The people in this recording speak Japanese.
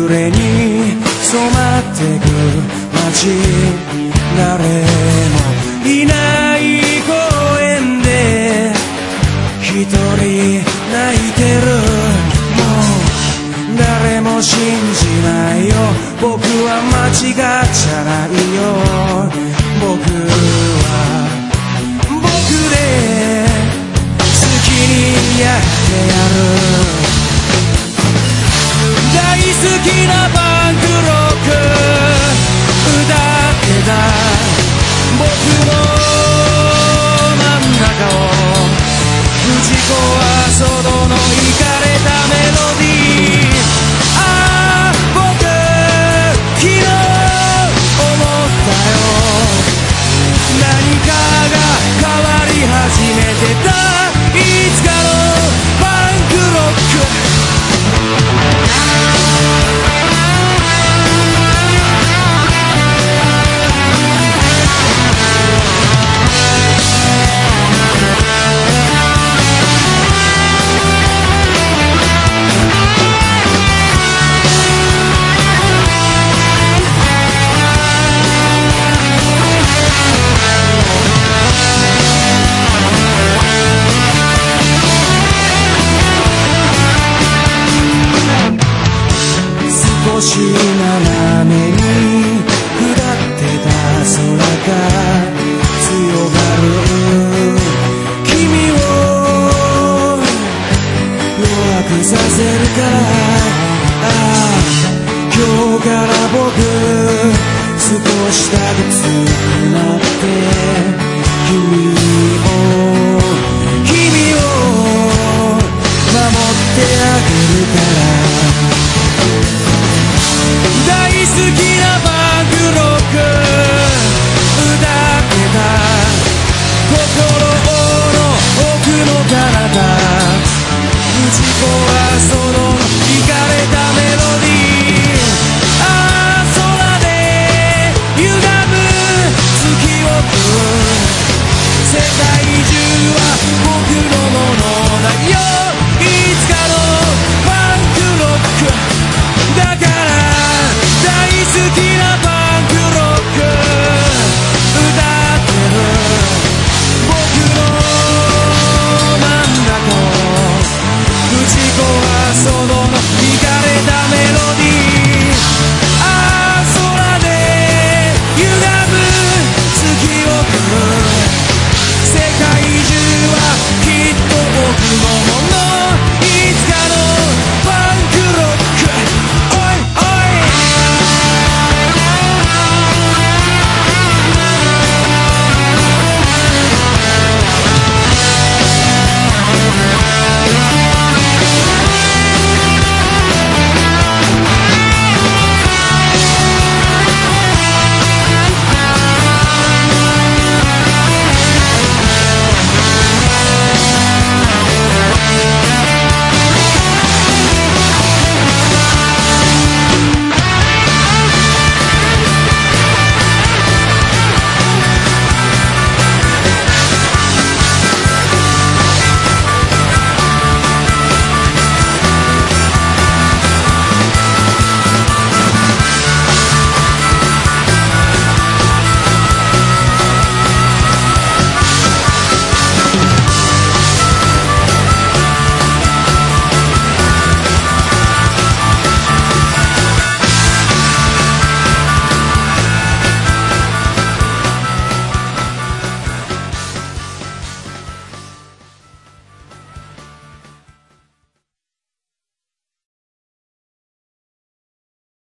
暮れに染まってく街、誰もいない公園で一人泣いてる。もう誰も信じないよ、僕は間違っちゃないよ。僕は僕で好きにやってやる。大好きなパンクロック歌ってた僕の真ん中をぶち壊すほどのイカれたメロディー。ああ僕昨日思ったよ、何かが変わり始めてた。いつかのパンクロック少し斜めに下ってた空が強がる君を弱くさせるから。ああ今日から僕少しだけ強くなって君を守ってあげるから。大好きなパンクロック歌ってた心の奥の彼方ぶち壊すその